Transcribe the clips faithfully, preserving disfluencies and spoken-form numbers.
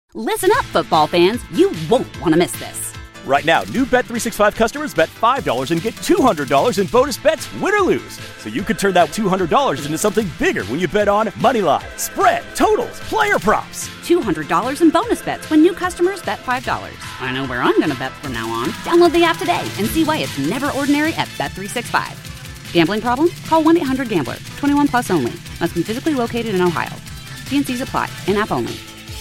Listen up, football fans. You won't want to miss this. Right now, new Bet three sixty-five customers bet five dollars and get two hundred dollars in bonus bets, win or lose. So you could turn that two hundred dollars into something bigger when you bet on money line, spread, totals, player props. two hundred dollars in bonus bets when new customers bet five dollars. I know where I'm going to bet from now on. Download the app today and see why it's never ordinary at Bet three sixty-five. Gambling problem? Call one eight hundred gambler. twenty-one plus only. Must be physically located in Ohio. T N Cs apply. In-app only.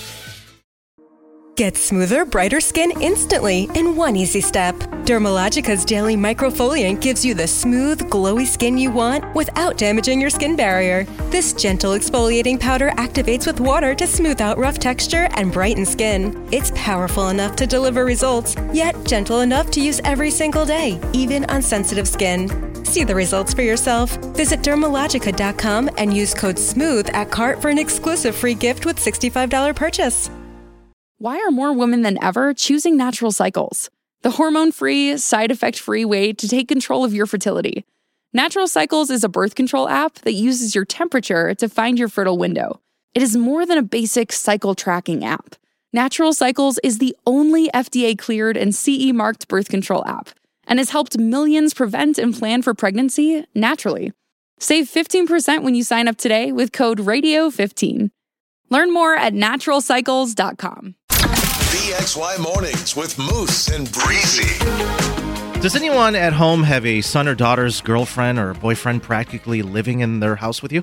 Get smoother, brighter skin instantly in one easy step. Dermalogica's Daily Microfoliant gives you the smooth, glowy skin you want without damaging your skin barrier. This gentle exfoliating powder activates with water to smooth out rough texture and brighten skin. It's powerful enough to deliver results, yet gentle enough to use every single day, even on sensitive skin. See the results for yourself. Visit Dermalogica dot com and use code SMOOTH at cart for an exclusive free gift with sixty-five dollars purchase. Why are more women than ever choosing Natural Cycles? The hormone-free, side-effect-free way to take control of your fertility. Natural Cycles is a birth control app that uses your temperature to find your fertile window. It is more than a basic cycle tracking app. Natural Cycles is the only F D A-cleared and C E-marked birth control app and has helped millions prevent and plan for pregnancy naturally. Save fifteen percent when you sign up today with code radio fifteen. Learn more at natural cycles dot com. B X Y Mornings with Moose and Breezy. Does anyone at home have a son or daughter's girlfriend or boyfriend practically living in their house with you?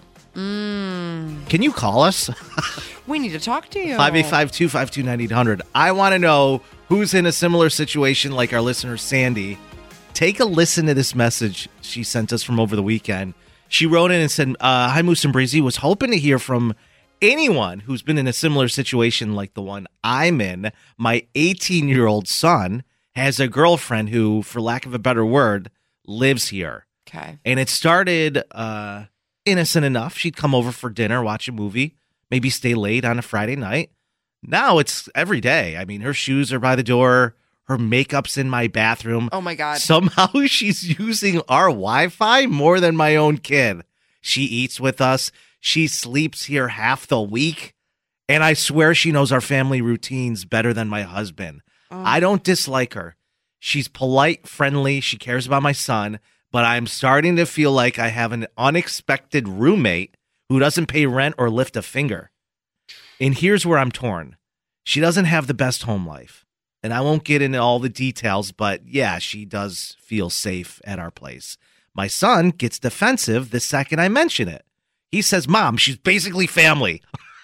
Mm. Can you call us? We need to talk to you. five eight five, two five two, nine eight hundred. I want to know who's in a similar situation like our listener, Sandy. Take a listen to this message she sent us from over the weekend. She wrote in and said, uh, Hi, Moose and Breezy. Was hoping to hear from anyone who's been in a similar situation like the one I'm in. My eighteen-year-old son has a girlfriend who, for lack of a better word, lives here. Okay. And it started uh, innocent enough. She'd come over for dinner, watch a movie, maybe stay late on a Friday night. Now it's every day. I mean, her shoes are by the door. Her makeup's in my bathroom. Oh, my God. Somehow she's using our Wi-Fi more than my own kid. She eats with us. She sleeps here half the week. And I swear she knows our family routines better than my husband. Oh. I don't dislike her. She's polite, friendly. She cares about my son. But I'm starting to feel like I have an unexpected roommate who doesn't pay rent or lift a finger. And here's where I'm torn. She doesn't have the best home life. And I won't get into all the details, but yeah, she does feel safe at our place. My son gets defensive the second I mention it. He says, Mom, she's basically family.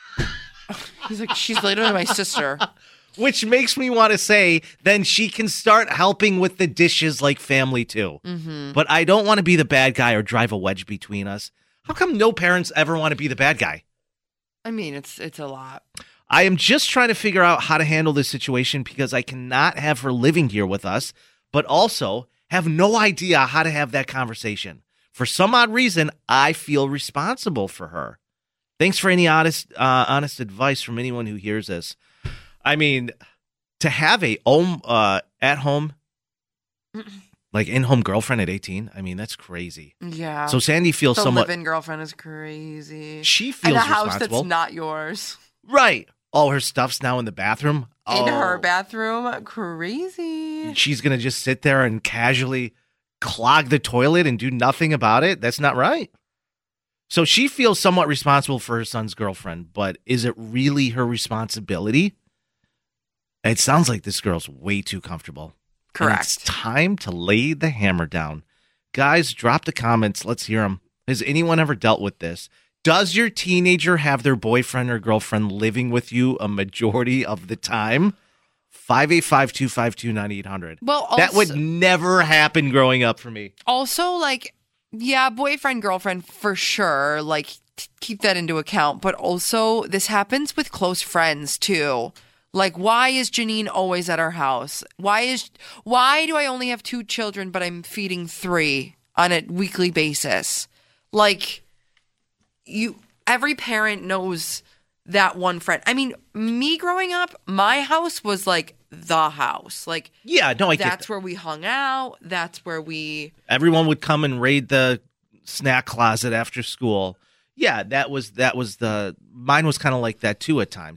He's like, she's literally my sister. Which makes me want to say, then she can start helping with the dishes like family too. Mm-hmm. But I don't want to be the bad guy or drive a wedge between us. How come no parents ever want to be the bad guy? I mean, it's it's a lot. I am just trying to figure out how to handle this situation because I cannot have her living here with us, but also have no idea how to have that conversation. For some odd reason, I feel responsible for her. Thanks for any honest, uh, honest advice from anyone who hears this. I mean, to have a home, uh, at home, like in-home girlfriend at eighteen, I mean, that's crazy. Yeah. So Sandy feels the somewhat. The live-in girlfriend is crazy. She feels in a house responsible. that's not yours. Right. All her stuff's now in the bathroom. In oh. her bathroom. Crazy. She's going to just sit there and casually clog the toilet and do nothing about it? That's not right. So she feels somewhat responsible for her son's girlfriend, but is it really her responsibility? It sounds like this girl's way too comfortable. Correct. And it's time to lay the hammer down. Guys, drop the comments. Let's hear them. Has anyone ever dealt with this? Does your teenager have their boyfriend or girlfriend living with you a majority of the time? five eight five, two five two, nine eight hundred. Well, also, that would never happen growing up for me. Also, like, yeah, boyfriend, girlfriend, for sure. Like, t- keep that into account. But also, this happens with close friends, too. Like, why is Janine always at our house? Why is why do I only have two children, but I'm feeding three on a weekly basis? Like, you, every parent knows that one friend. I mean, me growing up, my house was like the house. Like, yeah, no, I get that's that. where we hung out. That's where we. Everyone would come and raid the snack closet after school. Yeah, that was that was the mine was kind of like that too at times.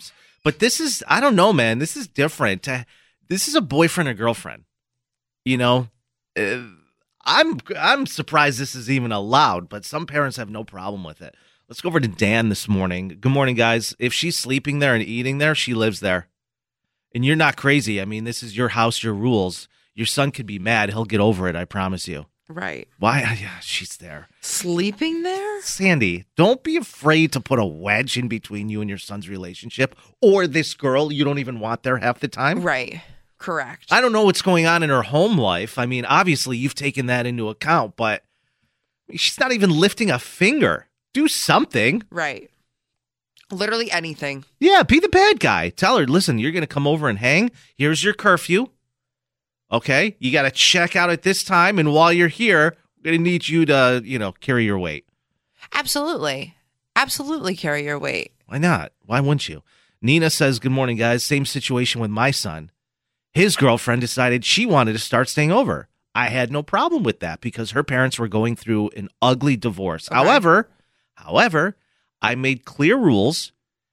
But this is, I don't know, man. This is different. This is a boyfriend or girlfriend. You know, uh, I'm I'm surprised this is even allowed, but some parents have no problem with it. Let's go over to Dan this morning. Good morning, guys. If she's sleeping there and eating there, she lives there. And you're not crazy. I mean, this is your house, your rules. Your son could be mad. He'll get over it, I promise you. Right. Why? Yeah, she's there. Sleeping there? Sandy, don't be afraid to put a wedge in between you and your son's relationship or this girl you don't even want there half the time. Right. Correct. I don't know what's going on in her home life. I mean, obviously, you've taken that into account, but she's not even lifting a finger. Do something. Right. Literally anything. Yeah, be the bad guy. Tell her, listen, you're going to come over and hang. Here's your curfew. Okay? You got to check out at this time, and while you're here, we're going to need you to, you know, carry your weight. Absolutely. Absolutely carry your weight. Why not? Why wouldn't you? Nina says, good morning, guys. Same situation with my son. His girlfriend decided she wanted to start staying over. I had no problem with that because her parents were going through an ugly divorce. Okay. However, however, I made clear rules.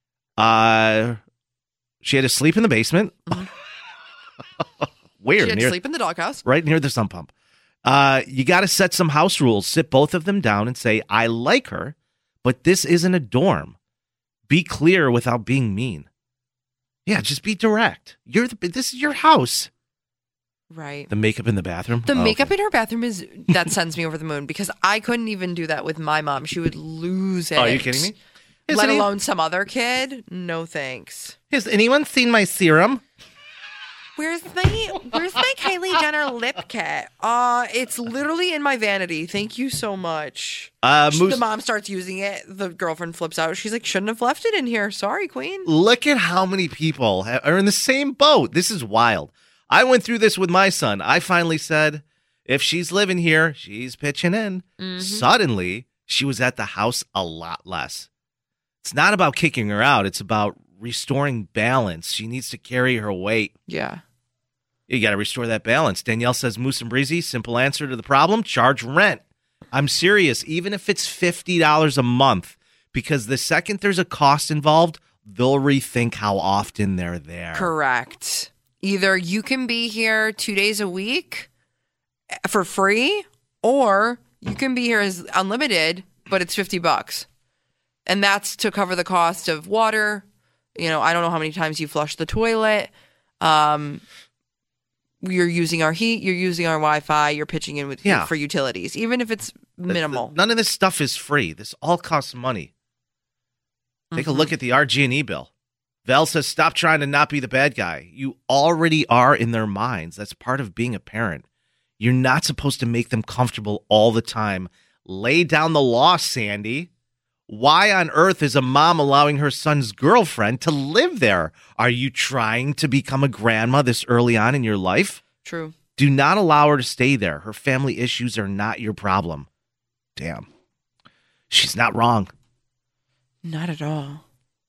Uh, she had to sleep in the basement. Mm-hmm. Where? She had near, to sleep in the doghouse. Right near the sump pump. Uh, you got to set some house rules. Sit both of them down and say, I like her, but this isn't a dorm. Be clear without being mean. Yeah, just be direct. You're the, this is your house. Right. The makeup in the bathroom? The oh, makeup okay. in her bathroom is, that sends me over the moon because I couldn't even do that with my mom. She would lose it. Oh, are you kidding me? Has Let any, alone some other kid? No thanks. Has anyone seen my serum? Where's my Where's my Kylie Jenner lip kit? Uh, it's literally in my vanity. Thank you so much. Uh, Moose, the mom starts using it. The girlfriend flips out. She's like, shouldn't have left it in here. Sorry, queen. Look at how many people ha- are in the same boat. This is wild. I went through this with my son. I finally said, if she's living here, she's pitching in. Mm-hmm. Suddenly, she was at the house a lot less. It's not about kicking her out. It's about restoring balance. She needs to carry her weight. Yeah. You got to restore that balance. Danielle says, Moose and Breezy, simple answer to the problem, charge rent. I'm serious, even if it's fifty dollars a month, because the second there's a cost involved, they'll rethink how often they're there. Correct. Either you can be here two days a week for free, or you can be here as unlimited, but it's fifty bucks. And that's to cover the cost of water. You know, I don't know how many times you flush the toilet. Um, you're using our heat, you're using our Wi-Fi, you're pitching in with yeah. for utilities, even if it's minimal. The, the, none of this stuff is free. This all costs money. Take mm-hmm. a look at the R G and E bill. Val says, stop trying to not be the bad guy. You already are in their minds. That's part of being a parent. You're not supposed to make them comfortable all the time. Lay down the law, Sandy. Why on earth is a mom allowing her son's girlfriend to live there? Are you trying to become a grandma this early on in your life? True. Do not allow her to stay there. Her family issues are not your problem. Damn. She's not wrong. Not at all.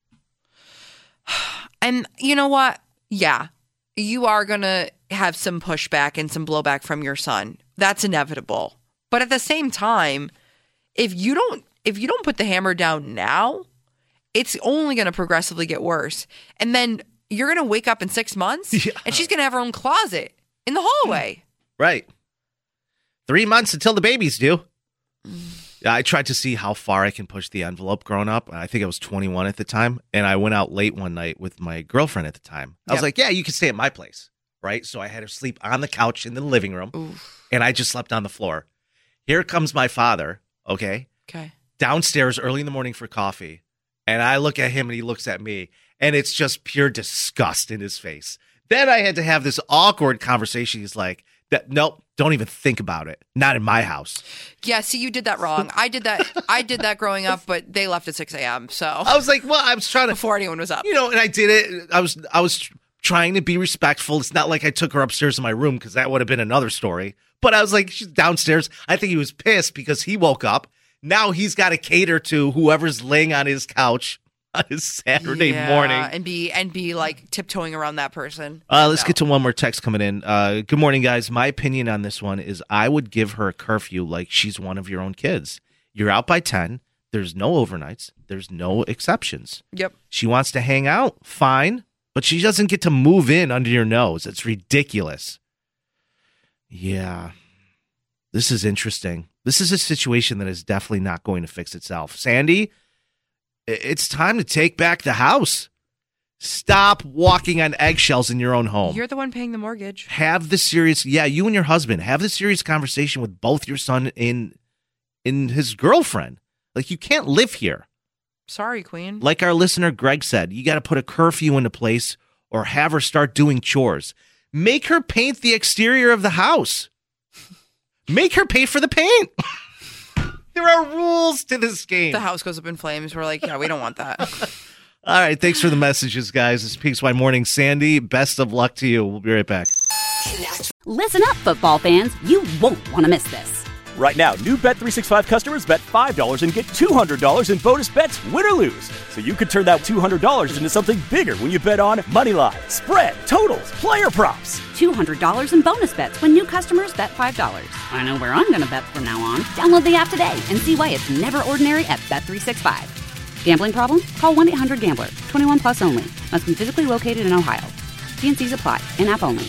And you know what? Yeah, you are going to have some pushback and some blowback from your son. That's inevitable. But at the same time, if you don't if you don't put the hammer down now, it's only going to progressively get worse. And then you're going to wake up in six months yeah. and she's going to have her own closet in the hallway. Right. Three months until the baby's due. I tried to see how far I can push the envelope growing up. I think I was twenty-one at the time. And I went out late one night with my girlfriend at the time. I yep. was like, yeah, you can stay at my place. Right. So I had her sleep on the couch in the living room. Oof. And I just slept on the floor. Here comes my father. Okay. Okay. Downstairs early in the morning for coffee. And I look at him and he looks at me. And it's just pure disgust in his face. Then I had to have this awkward conversation. He's like, that, nope, don't even think about it. Not in my house. Yeah, see, you did that wrong. I did that I did that growing up, but they left at six a.m. So I was like, well, I was trying to. Before anyone was up. You know, and I did it. I was, I was trying to be respectful. It's not like I took her upstairs to my room because that would have been another story. But I was like, she's downstairs. I think he was pissed because he woke up. Now he's got to cater to whoever's laying on his couch on his Saturday yeah, morning. And be and be like tiptoeing around that person. Uh, let's no. get to one more text coming in. Uh, good morning, guys. My opinion on this one is I would give her a curfew like she's one of your own kids. You're out by ten. There's no overnights. There's no exceptions. Yep. She wants to hang out, fine, but she doesn't get to move in under your nose. It's ridiculous. Yeah. This is interesting. This is a situation that is definitely not going to fix itself. Sandy, it's time to take back the house. Stop walking on eggshells in your own home. You're the one paying the mortgage. Have the serious, yeah, you and your husband, have the serious conversation with both your son and, and his girlfriend. Like, you can't live here. Sorry, Queen. Like our listener Greg said, you got to put a curfew into place or have her start doing chores. Make her paint the exterior of the house. Make her pay for the paint. There are rules to this game. The house goes up in flames. We're like, yeah, we don't want that. All right, thanks for the messages, guys. It's P X Y Morning. Sandy, best of luck to you. We'll be right back. Listen up, football fans. You won't want to miss this. Right now, new Bet three sixty-five customers bet five dollars and get two hundred dollars in bonus bets, win or lose. So you could turn that two hundred dollars into something bigger when you bet on Moneyline, spread, totals, player props. two hundred dollars in bonus bets when new customers bet five dollars. I know where I'm going to bet from now on. Download the app today and see why it's never ordinary at Bet three sixty-five. Gambling problem? Call one eight hundred gambler. twenty-one plus only. Must be physically located in Ohio. T and C's apply. In-app only.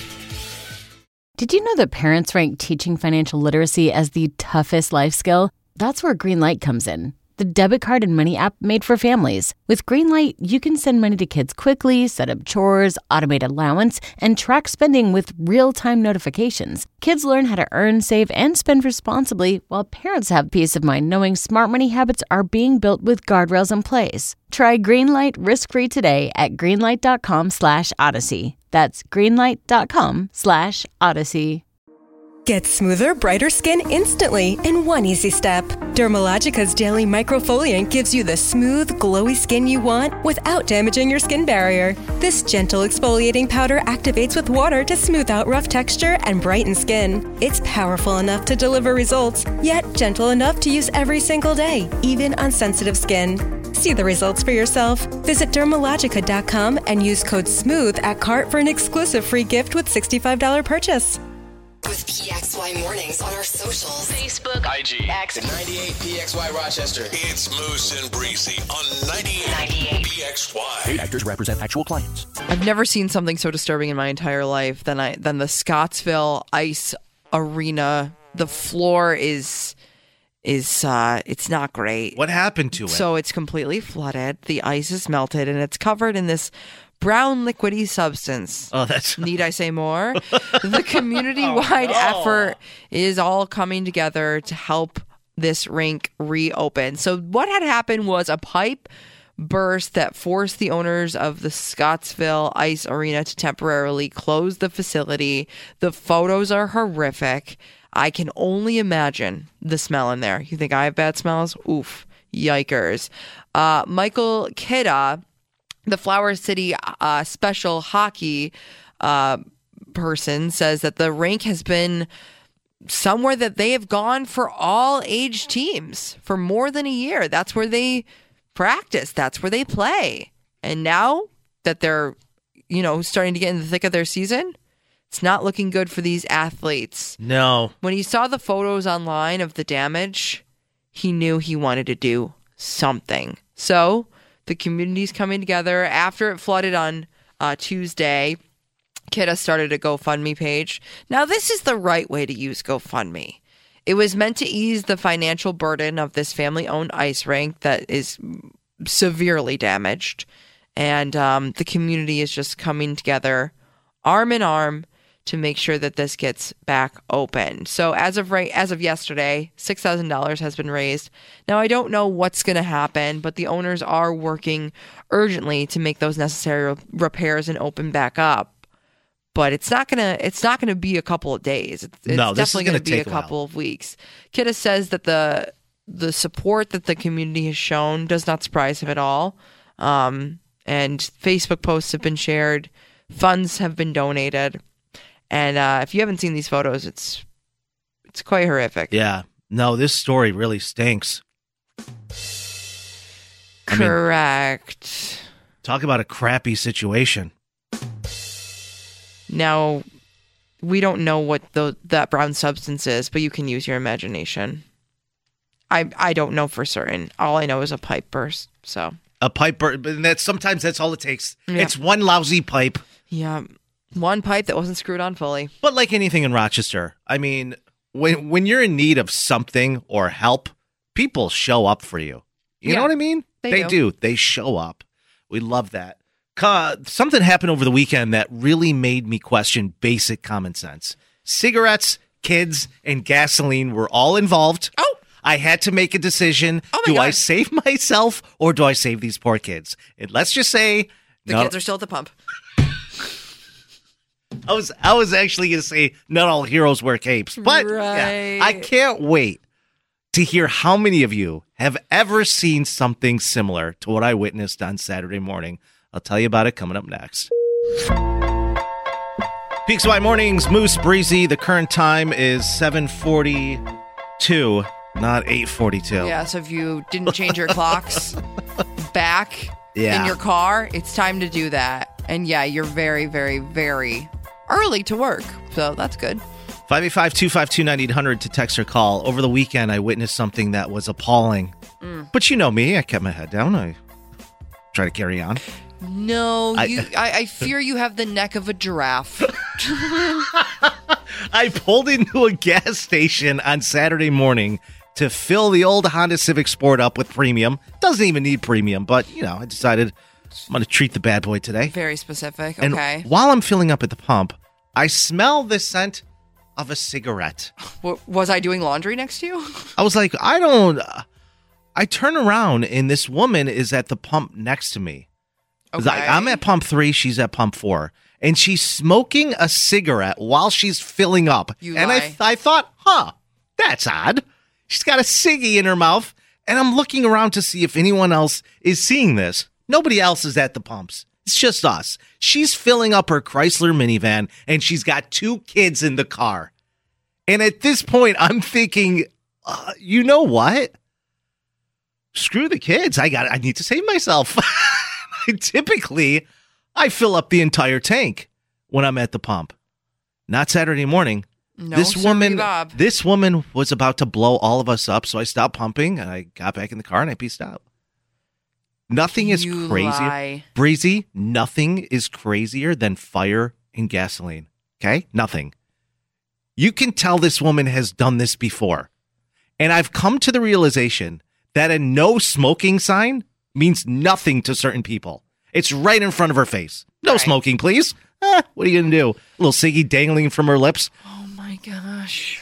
Did you know that parents rank teaching financial literacy as the toughest life skill? That's where Greenlight comes in, the debit card and money app made for families. With Greenlight, you can send money to kids quickly, set up chores, automate allowance, and track spending with real-time notifications. Kids learn how to earn, save, and spend responsibly, while parents have peace of mind knowing smart money habits are being built with guardrails in place. Try Greenlight risk-free today at greenlight.com slash odyssey. That's greenlight.com slash odyssey. Get smoother, brighter skin instantly in one easy step. Dermalogica's Daily Microfoliant gives you the smooth, glowy skin you want without damaging your skin barrier. This gentle exfoliating powder activates with water to smooth out rough texture and brighten skin. It's powerful enough to deliver results, yet gentle enough to use every single day, even on sensitive skin. See the results for yourself. Visit dermalogica dot com and use code SMOOTH at cart for an exclusive free gift with sixty-five dollars purchase. With P X Y Mornings on our socials. Facebook, I G, X, ninety-eight P X Y Rochester. It's Moose and Breezy on ninety-eight P X Y. Paid actors represent actual clients. I've never seen something so disturbing in my entire life than I than the Scottsville Ice Arena. The floor is is uh it's not great. What happened to it? So it's completely flooded. The ice is melted and it's covered in this brown liquidy substance. Oh, that's... Need I say more? The community-wide oh, no. effort is all coming together to help this rink reopen. So what had happened was a pipe burst that forced the owners of the Scottsville Ice Arena to temporarily close the facility. The photos are horrific. I can only imagine the smell in there. You think I have bad smells? Oof. Yikers. Uh, Michael Kidda, the Flower City uh, special hockey uh, person, says that the rink has been somewhere that they have gone for all age teams for more than a year. That's where they practice. That's where they play. And now that they're, you know, starting to get in the thick of their season, it's not looking good for these athletes. No. When he saw the photos online of the damage, he knew he wanted to do something. So the community's coming together. After it flooded on uh, Tuesday, Kidda started a GoFundMe page. Now, this is the right way to use GoFundMe. It was meant to ease the financial burden of this family-owned ice rink that is severely damaged. And um, the community is just coming together arm in arm to make sure that this gets back open. So as of right, as of yesterday, six thousand dollars has been raised. Now, I don't know what's going to happen, but the owners are working urgently to make those necessary repairs and open back up. But it's not gonna it's not gonna be a couple of days. It's, it's no, this definitely is gonna, gonna be take a a couple of weeks. Kidda says that the the support that the community has shown does not surprise him at all. Um, and Facebook posts have been shared, funds have been donated. And uh, if you haven't seen these photos, it's it's quite horrific. Yeah. No, this story really stinks. Correct. I mean, talk about a crappy situation. Now, we don't know what the, that brown substance is, but you can use your imagination. I I don't know for certain. All I know is a pipe burst. So A pipe burst, and that's sometimes that's all it takes. Yeah. It's one lousy pipe. yeah, one pipe that wasn't screwed on fully. But like anything in Rochester, I mean, when when you're in need of something or help, people show up for you. You Yeah, know what I mean? they do. They show up. We love that. Uh, something happened over the weekend that really made me question basic common sense. Cigarettes, kids, and gasoline were all involved. Oh. I had to make a decision. Oh my do I God. save myself or do I save these poor kids? And let's just say The no- kids are still at the pump. I was I was actually going to say not all heroes wear capes, but yeah, Right. I can't wait to hear how many of you have ever seen something similar to what I witnessed on Saturday morning. I'll tell you about it coming up next. P X Y Mornings, Moose Breezy. The current time is seven forty-two, not eight forty-two. Yeah, so if you didn't change your clocks back Yeah. in your car, it's time to do that. And yeah, you're very, very, very early to work. So that's good. five eight five, two five two, nine eight hundred to text or call. Over the weekend, I witnessed something that was appalling. Mm. But you know me, I kept my head down. I try to carry on. No, I- you. I, I fear you have the neck of a giraffe. I pulled into a gas station on Saturday morning to fill the old Honda Civic Sport up with premium. Doesn't even need premium, but, you know, I decided I'm going to treat the bad boy today. Very specific. And Okay. while I'm filling up at the pump, I smell the scent of a cigarette. W- was I doing laundry next to you? I was like, I don't... uh, I turn around, and this woman is at the pump next to me. 'Cause I- Okay. I'm at pump three, she's at pump four. And she's smoking a cigarette while she's filling up. You and I, lie. th- I thought, huh, that's odd. She's got a ciggy in her mouth. And I'm looking around to see if anyone else is seeing this. Nobody else is at the pumps. It's just us. She's filling up her Chrysler minivan, and she's got two kids in the car. And at this point, I'm thinking, uh, you know what? Screw the kids. I got. I need to save myself. Typically, I fill up the entire tank when I'm at the pump. Not Saturday morning. No, this sirree, woman, Bob. this woman was about to blow all of us up, so I stopped pumping and I got back in the car and I pieced out. Nothing is You crazier, lie. Breezy. Nothing is crazier than fire and gasoline. Okay, nothing. You can tell this woman has done this before, and I've come to the realization that a no smoking sign means nothing to certain people. It's right in front of her face. No Right. smoking, please. Eh, what are you going to do? A little ciggy dangling from her lips. Oh my gosh.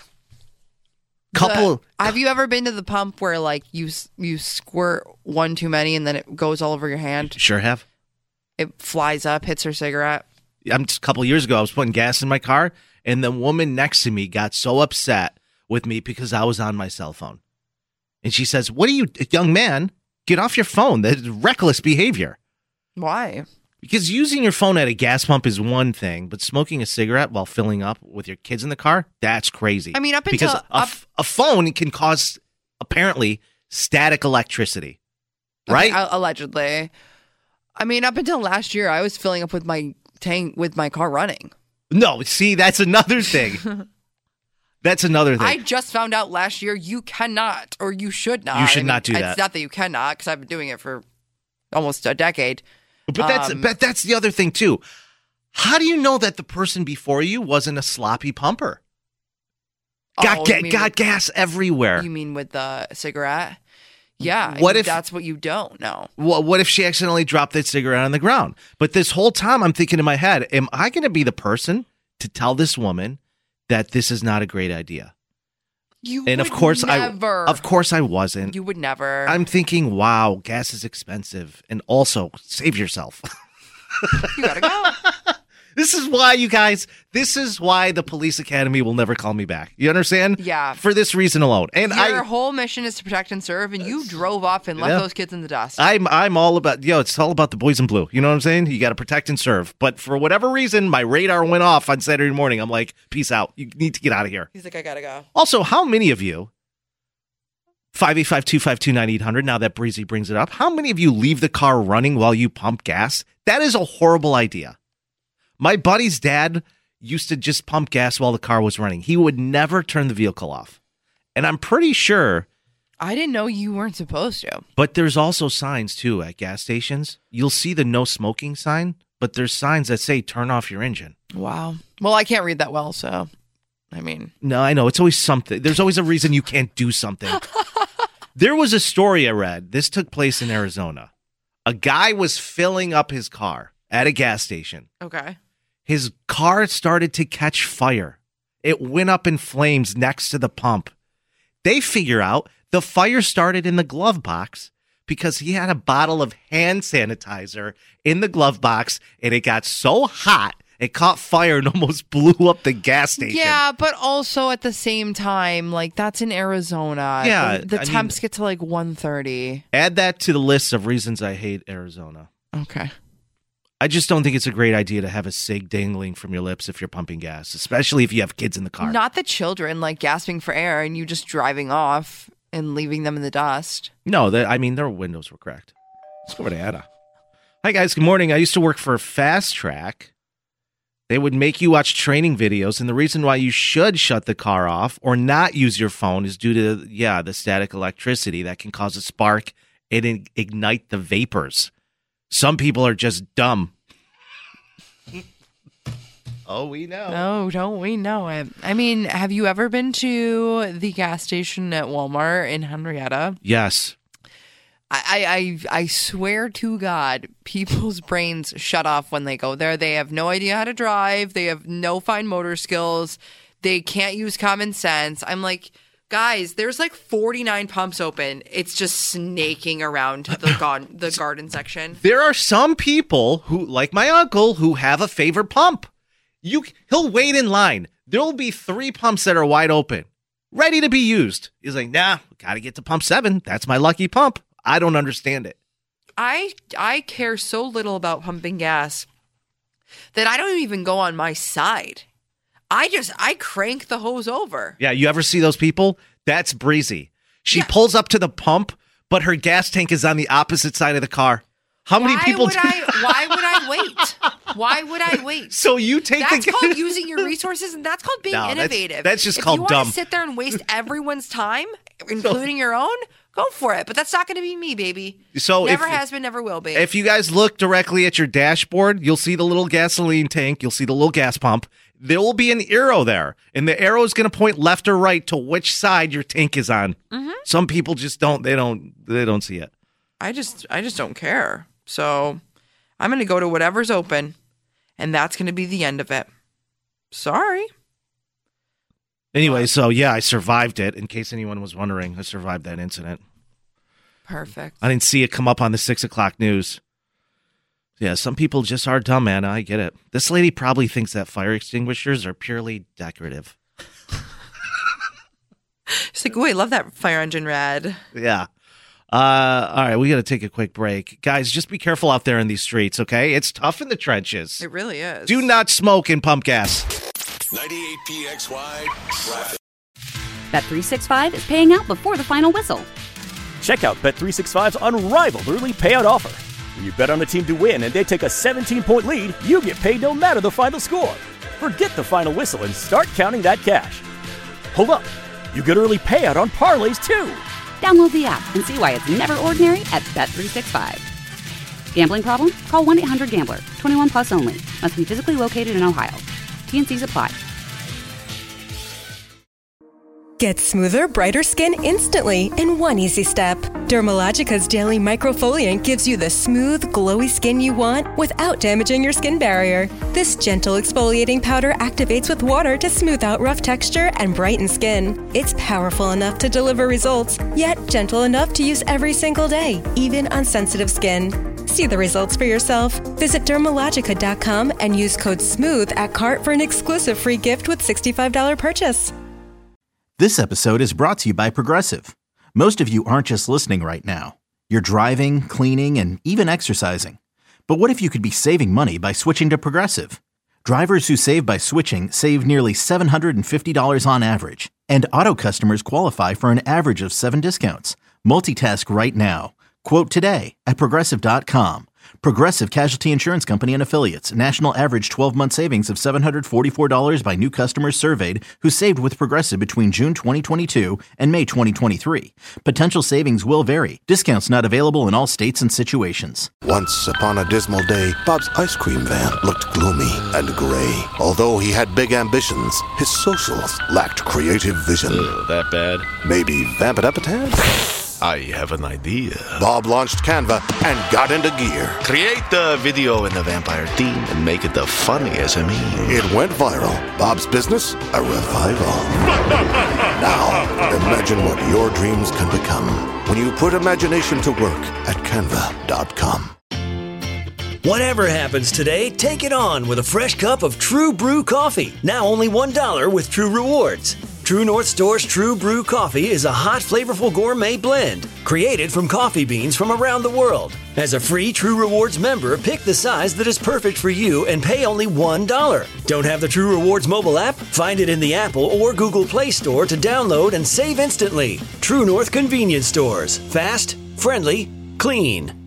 Couple. The- have you ever been to the pump where like you s- you squirt one too many and then it goes all over your hand? Sure have. It flies up, hits her cigarette. I'm just a couple years ago, I was putting gas in my car, and the woman next to me got so upset with me because I was on my cell phone. And she says, "What are you, young man? Get off your phone. That's reckless behavior." Why? Because using your phone at a gas pump is one thing, but smoking a cigarette while filling up with your kids in the car, that's crazy. I mean, up because until- a, f- a phone can cause, apparently, static electricity, right? Okay, a- allegedly. I mean, up until last year, I was filling up with my tank with my car running. No, see, that's another thing. That's another thing. I just found out last year you cannot, or you should not. You should I mean, not do it's that. not that you cannot, because I've been doing it for almost a decade. But that's Um, but that's the other thing too. How do you know that the person before you wasn't a sloppy pumper? Got Oh, ga- you mean got with- gas everywhere. You mean with the cigarette? Yeah. What I mean, if- that's what you don't know? What, what if she accidentally dropped that cigarette on the ground? But this whole time I'm thinking in my head, am I going to be the person to tell this woman that this is not a great idea? You And would of course never. I of course I wasn't. You would never. I'm thinking, wow, gas is expensive, and also save yourself. You gotta go. This is why, you guys, this is why the police academy will never call me back. You understand? Yeah. For this reason alone. And Your I whole mission is to protect and serve, and you drove off and left Yeah. those kids in the dust. I'm I'm all about, yo, it's all about the boys in blue. You know what I'm saying? You got to protect and serve. But for whatever reason, my radar went off on Saturday morning. I'm like, peace out. You need to get out of here. He's like, I gotta go. Also, how many of you, five eight five, two five two, nine eight hundred, now that Breezy brings it up, how many of you leave the car running while you pump gas? That is a horrible idea. My buddy's dad used to just pump gas while the car was running. He would never turn the vehicle off. And I'm pretty sure I didn't know you weren't supposed to. But there's also signs, too, at gas stations. You'll see the no smoking sign, but there's signs that say turn off your engine. Wow. Well, I can't read that well, so, I mean. No, I know. It's always something. There's always a reason you can't do something. There was a story I read. This took place in Arizona. A guy was filling up his car at a gas station. Okay. His car started to catch fire. It went up in flames next to the pump. They figure out the fire started in the glove box because he had a bottle of hand sanitizer in the glove box, and it got so hot, it caught fire and almost blew up the gas station. Yeah, but also at the same time, like, that's in Arizona. Yeah, The, the I temps mean- get to like one thirty. Add that to the list of reasons I hate Arizona. Okay. I just don't think it's a great idea to have a cig dangling from your lips if you're pumping gas, especially if you have kids in the car. Not the children, like, gasping for air and you just driving off and leaving them in the dust. No, they, I mean, their windows were cracked. Let's go over to Anna. Hi, guys. Good morning. I used to work for Fast Track. They would make you watch training videos, and the reason why you should shut the car off or not use your phone is due to, yeah, the static electricity that can cause a spark and ig- ignite the vapors. Some people are just dumb. Oh, we know. Oh, don't we know it? I mean, have you ever been to the gas station at Walmart in Henrietta? Yes. I, I, I swear to God, people's brains shut off when they go there. They have no idea how to drive. They have no fine motor skills. They can't use common sense. I'm like, guys, there's like forty-nine pumps open. It's just snaking around to the, garden, the garden section. There are some people who, like my uncle, who have a favorite pump. You, he'll wait in line. There'll be three pumps that are wide open, ready to be used. He's like, nah, got to get to pump seven. That's my lucky pump. I don't understand it. I I care so little about pumping gas that I don't even go on my side. I just, I crank the hose over. Yeah, you ever see those people? That's Breezy. She yeah. pulls up to the pump, but her gas tank is on the opposite side of the car. How why many people would do I, Why would I wait? Why would I wait? So you take that's the... That's called using your resources, and that's called being no, innovative. That's, that's just if called you dumb. Want to sit there and waste everyone's time, including your own, go for it. But that's not going to be me, baby. So never if, has been, never will be. If you guys look directly at your dashboard, you'll see the little gasoline tank. You'll see the little gas pump. There will be an arrow there, and the arrow is going to point left or right to which side your tank is on. Mm-hmm. Some people just don't. They don't. They don't see it. I just, I just don't care. So I'm going to go to whatever's open, and that's going to be the end of it. Sorry. Anyway, so yeah, I survived it. In case anyone was wondering, I survived that incident. Perfect. I didn't see it come up on the six o'clock news. Yeah, some people just are dumb, Anna. I get it. This lady probably thinks that fire extinguishers are purely decorative. She's like, wait, love that fire engine red. Yeah. Uh, all right, we got to take a quick break. Guys, just be careful out there in these streets, okay? It's tough in the trenches. It really is. Do not smoke and pump gas. ninety-eight P X Y traffic. Bet three sixty-five is paying out before the final whistle. Check out Bet three sixty-five's unrivaled early payout offer. When you bet on a team to win and they take a seventeen-point lead, you get paid no matter the final score. Forget the final whistle and start counting that cash. Hold up. You get early payout on parlays, too. Download the app and see why it's never ordinary at Bet three sixty-five. Gambling problem? Call one eight hundred gambler. twenty-one plus only. Must be physically located in Ohio. T N Cs apply. Get smoother, brighter skin instantly in one easy step. Dermalogica's Daily Microfoliant gives you the smooth, glowy skin you want without damaging your skin barrier. This gentle exfoliating powder activates with water to smooth out rough texture and brighten skin. It's powerful enough to deliver results, yet gentle enough to use every single day, even on sensitive skin. See the results for yourself. Visit Dermalogica dot com and use code SMOOTH at cart for an exclusive free gift with sixty-five dollars purchase. This episode is brought to you by Progressive. Most of you aren't just listening right now. You're driving, cleaning, and even exercising. But what if you could be saving money by switching to Progressive? Drivers who save by switching save nearly seven hundred fifty dollars on average. And auto customers qualify for an average of seven discounts. Multitask right now. Quote today at Progressive dot com. Progressive Casualty Insurance Company and Affiliates. National average twelve-month savings of seven hundred forty-four dollars by new customers surveyed who saved with Progressive between June twenty twenty-two and May twenty twenty-three. Potential savings will vary. Discounts not available in all states and situations. Once upon a dismal day, Bob's ice cream van looked gloomy and gray. Although he had big ambitions, his socials lacked creative vision. Ugh, that bad? Maybe vamp it up a tad? I have an idea. Bob launched Canva and got into gear. Create the video in the vampire theme and make it the funniest of me. It went viral. Bob's business, a revival. Now, imagine what your dreams can become when you put imagination to work at canva dot com. Whatever happens today, take it on with a fresh cup of True Brew coffee. Now only one dollar with True Rewards. True North Store's True Brew coffee is a hot, flavorful gourmet blend created from coffee beans from around the world. As a free True Rewards member, pick the size that is perfect for you and pay only one dollar. Don't have the True Rewards mobile app? Find it in the Apple or Google Play Store to download and save instantly. True North Convenience Stores. Fast, friendly, clean.